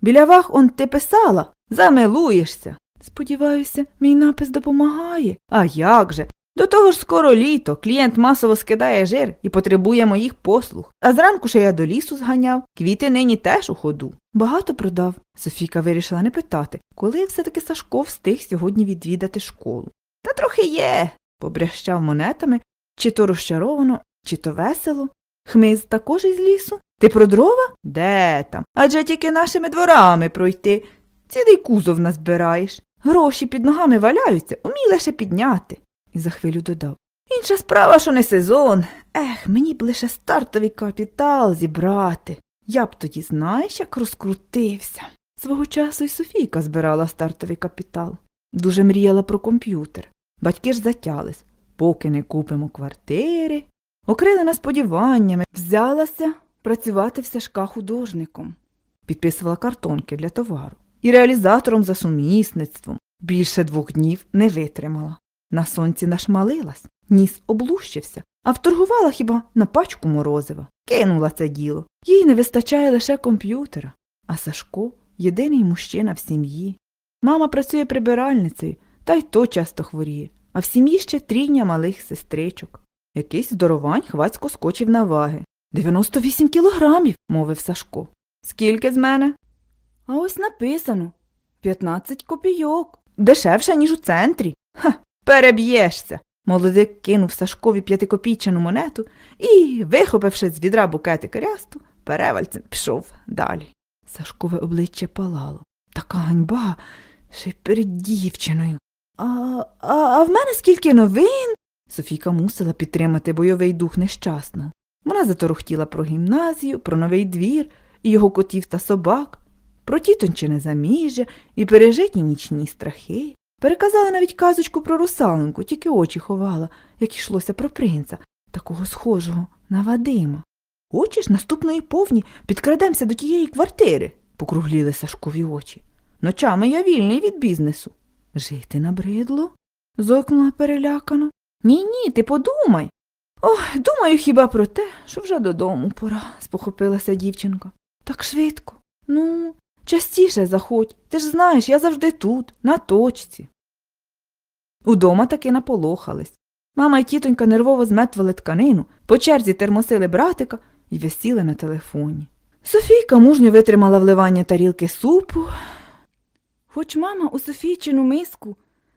Біля ваг он ти писала? Замилуєшся. Сподіваюся, мій напис допомагає. А як же? До того ж скоро літо, клієнт масово скидає жир і потребує моїх послуг. А зранку ще я до лісу зганяв, квіти нині теж у ходу. Багато продав. Софійка вирішила не питати, коли все-таки Сашко встиг сьогодні відвідати школу. Та трохи є, побрящав монетами, чи то розчаровано, чи то весело. Хмиз також із лісу? Ти про дрова? Де там? Адже тільки нашими дворами пройти. Цілий кузов назбираєш. Гроші під ногами валяються, умій лише підняти. І за хвилю додав. Інша справа, що не сезон. Мені б лише стартовий капітал зібрати. Я б тоді, знаєш, як розкрутився. Свого часу і Софійка збирала стартовий капітал. Дуже мріяла про комп'ютер. Батьки ж затялись. Поки не купимо квартири. Окрилена сподіваннями, взялася працювати в Сашка художником. Підписувала картонки для товару. І реалізатором за сумісництвом. Більше 2 днів не витримала. На сонці нашмалилась, ніс облущився, а вторгувала хіба на пачку морозива. Кинула це діло. Їй не вистачає лише комп'ютера. А Сашко – єдиний мужчина в сім'ї. Мама працює прибиральницею, та й то часто хворіє. А в сім'ї ще 3 малих сестричок. Якийсь здоровань хвацько скочив на ваги. 98 кілограмів, мовив Сашко. Скільки з мене? А ось написано. 15 копійок. Дешевше, ніж у центрі. Ха, переб'єшся. Молодик кинув Сашкові 5-копійчану монету і, вихопивши з відра букетик рясту, перевальцем пішов далі. Сашкове обличчя палало. Така ганьба, ще й перед дівчиною. А в мене скільки новин? Софійка мусила підтримати бойовий дух нещасного. Вона заторохтіла про гімназію, про новий двір і його котів та собак, про тітончине заміжжя і пережиті нічні страхи. Переказала навіть казочку про русалоньку, тільки очі ховала, як йшлося про принца, такого схожого на Вадима. Хочеш, наступної повні підкрадемося до тієї квартири, покругліли Сашкові очі. Ночами я вільний від бізнесу. Жити набридло? Зойкнула перелякано. Ні, ти подумай. Ох, думаю хіба про те, що вже додому пора, спохопилася дівчинка. Так швидко. Ну, частіше заходь. Ти ж знаєш, я завжди тут, на точці. Удома таки наполохались. Мама й тітонька нервово зметвали тканину, по черзі термосили братика і висіли на телефоні. Софійка мужньо витримала вливання тарілки супу. Хоч мама у Софійчину миску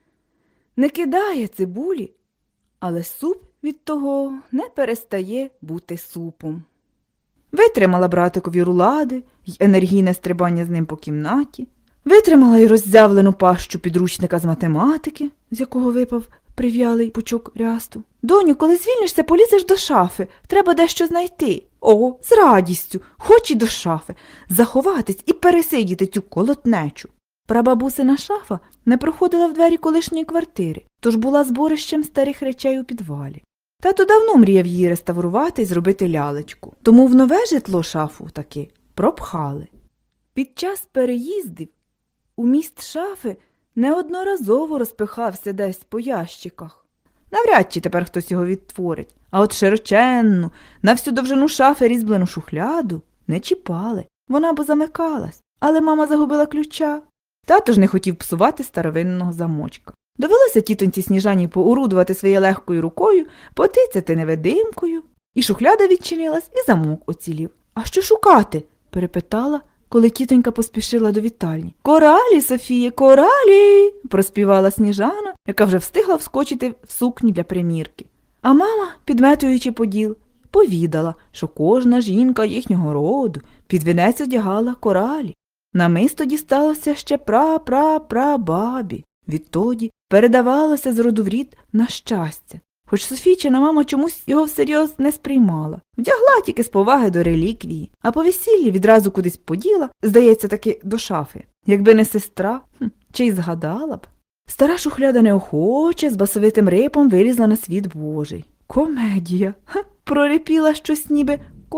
не кидає цибулі, але суп від того не перестає бути супом. Витримала братикові рулади й енергійне стрибання з ним по кімнаті, витримала й роззявлену пащу підручника з математики, з якого випав прив'ялий пучок рясту. Доню, коли звільнишся, полізеш до шафи, треба дещо знайти. О, з радістю, хоч і до шафи, заховатись і пересидіти цю колотнечу. Прабабусина шафа не проходила в двері колишньої квартири, тож була зборищем старих речей у підвалі. Тато давно мріяв її реставрувати і зробити лялечку, тому в нове житло шафу таки пропхали. Під час переїздів уміст шафи неодноразово розпихався десь по ящиках. Навряд чи тепер хтось його відтворить, а от широченну, на всю довжину шафи різьблену шухляду не чіпали, вона б замикалась, але мама загубила ключа. Тато ж не хотів псувати старовинного замочка. Довелося тітоньці Сніжані поорудувати своєю легкою рукою, потицяти невидимкою. І шухляда відчинилась, і замок оцілів. «А що шукати?» – перепитала, коли тітонька поспішила до вітальні. «Коралі, Софіє, коралі!» – проспівала Сніжана, яка вже встигла вскочити в сукні для примірки. А мама, підметуючи поділ, повідала, що кожна жінка їхнього роду під вінець одягала коралі. Намисто дісталося ще пра-пра-пра-бабі. Відтоді передавалося з роду в рід на щастя. Хоч Софійчина мама чомусь його всерйоз не сприймала. Вдягла тільки з поваги до реліквії, а по весіллі відразу кудись поділа, здається, таки до шафи. Якби не сестра, чи й згадала б. Стара шухляда неохоче з басовитим рипом вилізла на світ Божий. Комедія. Прорипіла щось ніби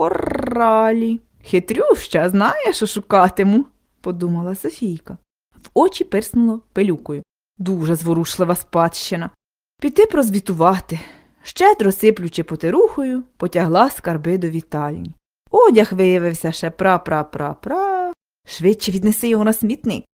коралі. Хитрюща, знає, що шукатиму, подумала Софійка. В очі пирснуло пилюкою. Дуже зворушлива спадщина. Піти прозвітувати. Щедро сиплючи потирухою, потягла скарби до вітальні. Одяг виявився ще пра-пра-пра-пра. Швидше віднеси його на смітник.